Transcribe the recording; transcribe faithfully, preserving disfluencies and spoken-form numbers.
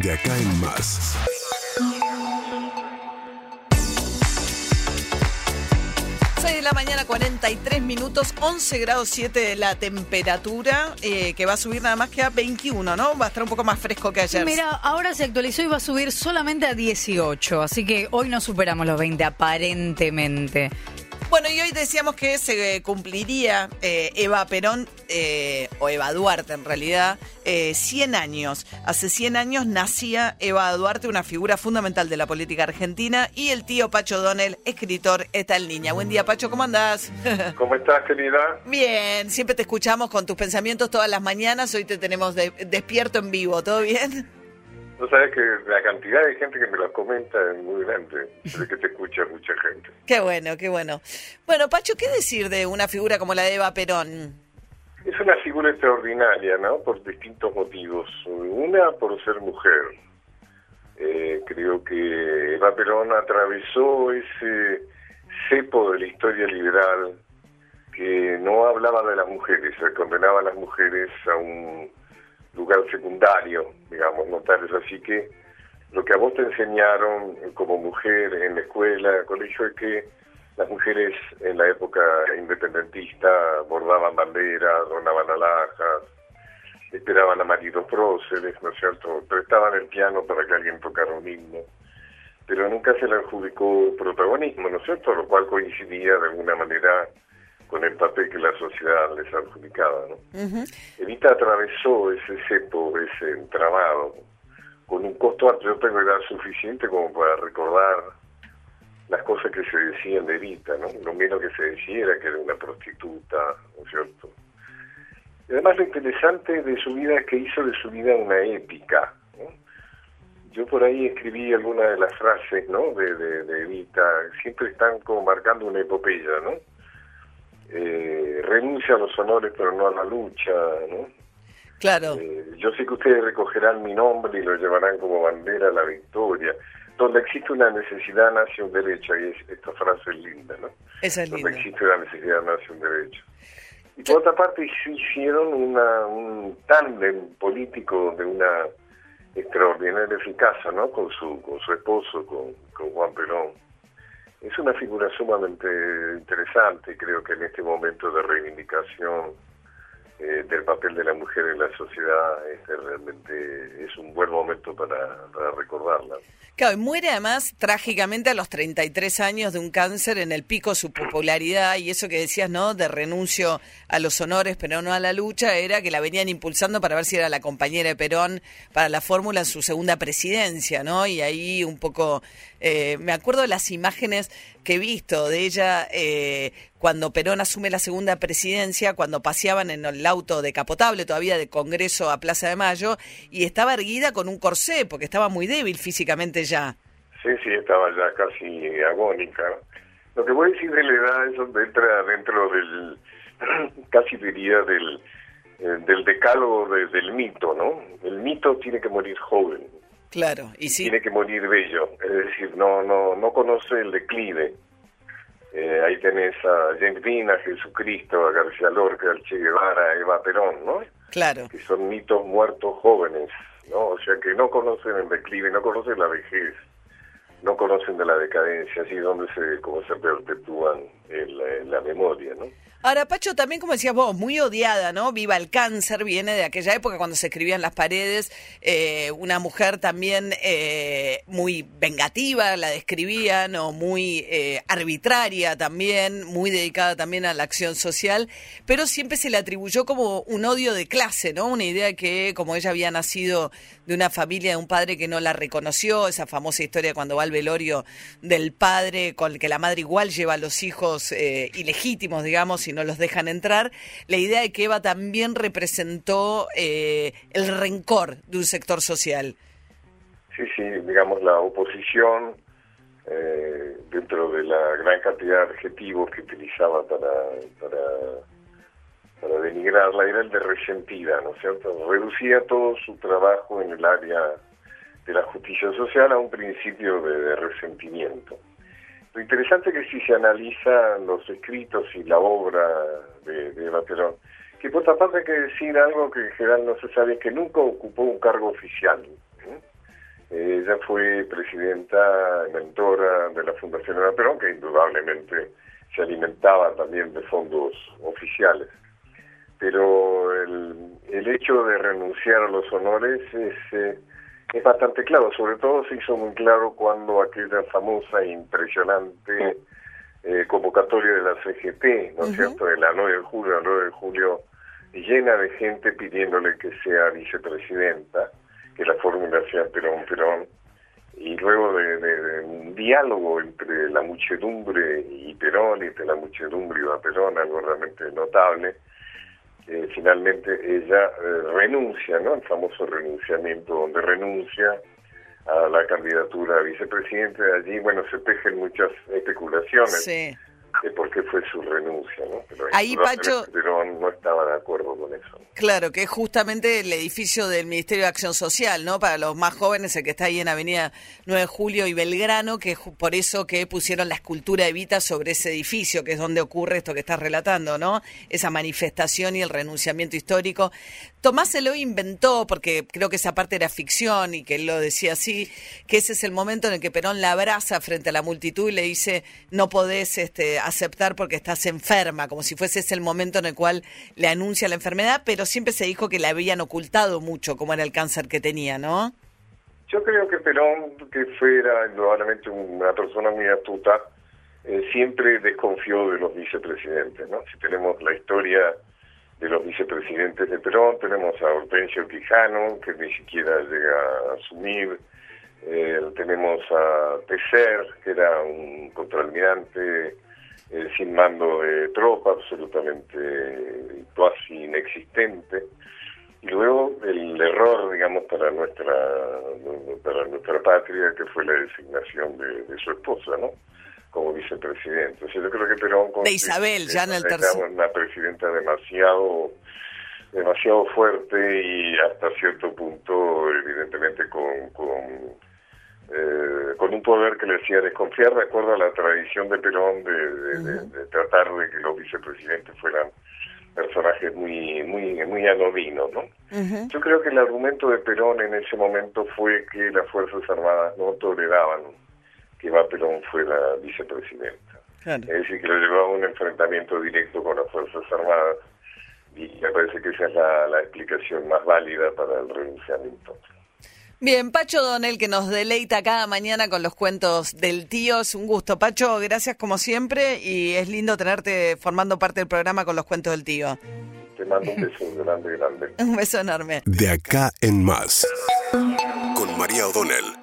De acá en más. seis de la mañana, cuarenta y tres minutos, once grados siete de la temperatura, eh, que va a subir nada más que a veintiuno, ¿no? Va a estar un poco más fresco que ayer. Mira, ahora se actualizó y va a subir solamente a dieciocho, así que hoy no superamos los veinte, aparentemente. Bueno, y hoy decíamos que se cumpliría eh, Eva Perón, eh, o Eva Duarte en realidad, eh, cien años. Hace cien años nacía Eva Duarte, una figura fundamental de la política argentina, y el tío Pacho Donel, escritor, está en línea. Buen día, Pacho, ¿cómo andás? ¿Cómo estás, querida? Bien, siempre te escuchamos con tus pensamientos todas las mañanas. Hoy te tenemos de, despierto en vivo, ¿todo bien? No sabes que la cantidad de gente que me lo comenta es muy grande, de que te escucha mucha gente. Qué bueno, qué bueno. Bueno, Pacho, ¿qué decir de una figura como la de Eva Perón? Es una figura extraordinaria, ¿no? Por distintos motivos. Una, por ser mujer. Eh, creo que Eva Perón atravesó ese cepo de la historia liberal que no hablaba de las mujeres, condenaba a las mujeres a un lugar secundario, digamos, no tal es así que lo que a vos te enseñaron como mujer en la escuela, colegio, es que las mujeres en la época independentista bordaban banderas, donaban alhajas, esperaban a maridos próceres, ¿no es cierto?, prestaban el piano para que alguien tocara un himno, pero nunca se le adjudicó protagonismo, ¿no es cierto?, lo cual coincidía de alguna manera con el papel que la sociedad les adjudicaba, ¿no? Uh-huh. Evita atravesó ese cepo, ese entramado, con un costo alto. Yo tengo edad suficiente como para recordar las cosas que se decían de Evita, ¿no? Lo menos que se decía era que era una prostituta, ¿no es cierto? Y además lo interesante de su vida es que hizo de su vida una épica, ¿no? Yo por ahí escribí algunas de las frases, ¿no?, de, de, de Evita, siempre están como marcando una epopeya, ¿no? Eh, renuncia a los honores pero no a la lucha, ¿no? Claro. Eh, yo sé que ustedes recogerán mi nombre y lo llevarán como bandera a la victoria. Donde existe una necesidad nace un derecho, y es, esta frase es linda, ¿no? Esa es Donde linda. existe una necesidad nace un derecho. Y por otra parte hicieron una, un tándem político de una extraordinaria eficacia, ¿no? Con su, con su esposo, con, con Juan Perón. Es una figura sumamente interesante, creo que en este momento de reivindicación eh, del papel de la mujer en la sociedad, este, realmente es un buen momento para, para recordarla. Claro, y muere además trágicamente a los treinta y tres años de un cáncer en el pico de su popularidad, y eso que decías, ¿no?, de renuncio a los honores pero no a la lucha, era que la venían impulsando para ver si era la compañera de Perón para la fórmula en su segunda presidencia, ¿no? Y ahí un poco, eh, me acuerdo de las imágenes que he visto de ella eh, cuando Perón asume la segunda presidencia, cuando paseaban en el auto decapotable todavía de Congreso a Plaza de Mayo, y estaba erguida con un corsé porque estaba muy débil físicamente ya. Sí, sí, estaba ya casi agónica. Lo que voy a decir de la edad, eso entra dentro del, casi diría del, eh, del decálogo de, del mito, ¿no? El mito tiene que morir joven. Claro, y sí. Tiene que morir bello, es decir, no no no conoce el declive. Eh, ahí tenés a James Dean, a Jesucristo, a García Lorca, al Che Guevara, a Eva Perón, ¿no? Claro. Que son mitos muertos jóvenes, ¿no? O sea, que no conocen el declive, no conocen la vejez, no conocen de la decadencia, así donde se, como se perpetúan en la, en la memoria, ¿no? Ahora, Pacho, también, como decías vos, muy odiada, ¿no? Viva el cáncer, viene de aquella época cuando se escribían las paredes, eh, una mujer también eh, muy vengativa, la describían, o muy eh, arbitraria también, muy dedicada también a la acción social, pero siempre se le atribuyó como un odio de clase, ¿no? Una idea que, como ella había nacido de una familia, de un padre que no la reconoció, esa famosa historia cuando va al velorio del padre, con el que la madre igual lleva a los hijos eh, ilegítimos, digamos, y no los dejan entrar, la idea de que Eva también representó eh, el rencor de un sector social. Sí, sí, digamos la oposición, eh, dentro de la gran cantidad de adjetivos que utilizaba para, para, para denigrarla, era el de resentida, ¿no es cierto? Reducía todo su trabajo en el área de la justicia social a un principio de, de resentimiento. Lo interesante es que si se analizan los escritos y la obra de, de Eva Perón, que por otra parte hay que decir algo que en general no se sabe, que nunca ocupó un cargo oficial, ¿eh? Ella fue presidenta, mentora de la Fundación Eva Perón, que indudablemente se alimentaba también de fondos oficiales. Pero el, el hecho de renunciar a los honores es, eh, es bastante claro, sobre todo se hizo muy claro cuando aquella famosa e impresionante eh, convocatoria de la C G T, ¿no es uh-huh. cierto?, de la nueve de julio, el nueve de julio, llena de gente pidiéndole que sea vicepresidenta, que la fórmula sea Perón-Perón, y luego de, de, de un diálogo entre la muchedumbre y Perón, y entre la muchedumbre y Eva Perón, algo realmente notable, eh, finalmente ella eh, renuncia, ¿no?, el famoso renunciamiento, donde renuncia a la candidatura a vicepresidente. Allí, bueno, se tejen muchas especulaciones. Sí. De por qué fue su renuncia, ¿no? Pero ahí, Pacho, Perón no estaba de acuerdo con eso. Claro, que es justamente el edificio del Ministerio de Acción Social, ¿no? Para los más jóvenes, el que está ahí en Avenida nueve de julio y Belgrano, que es por eso que pusieron la escultura de Evita sobre ese edificio, que es donde ocurre esto que estás relatando, ¿no? Esa manifestación y el renunciamiento histórico. Tomás Eloy inventó, porque creo que esa parte era ficción y que él lo decía así, que ese es el momento en el que Perón la abraza frente a la multitud y le dice, no podés este, aceptar porque estás enferma, como si fuese ese el momento en el cual le anuncia la enfermedad, pero siempre se dijo que le habían ocultado mucho cómo era el cáncer que tenía, ¿no? Yo creo que Perón, que fuera indudablemente una persona muy astuta, eh, siempre desconfió de los vicepresidentes, ¿no? Si tenemos la historia de los vicepresidentes de Perón, tenemos a Hortensio Quijano, que ni siquiera llega a asumir, eh, tenemos a Tecer, que era un contraalmirante eh, sin mando de tropa, absolutamente eh, casi inexistente, y luego el error, digamos, para nuestra para nuestra patria, que fue la designación de, de su esposa, ¿no?, como vicepresidente. O sea, yo creo que Perón... De Isabel, ya en el tercer... Una presidenta demasiado demasiado fuerte y hasta cierto punto, evidentemente, con... con Eh, con un poder que le hacía desconfiar, de acuerdo a la tradición de Perón de, de, uh-huh. de, de tratar de que los vicepresidentes fueran personajes muy muy muy anodinos, ¿no? Uh-huh. Yo creo que el argumento de Perón en ese momento fue que las Fuerzas Armadas no toleraban que Eva Perón fuera vicepresidenta. Claro. Es decir, que lo llevaba a un enfrentamiento directo con las Fuerzas Armadas, y me parece que esa es la, la explicación más válida para el renunciamiento. Bien, Pacho Donel, que nos deleita cada mañana con los cuentos del tío. Es un gusto, Pacho, gracias como siempre, y es lindo tenerte formando parte del programa con los cuentos del tío. Te mando un beso grande, grande. Un beso enorme. De acá en más, con María O'Donnell.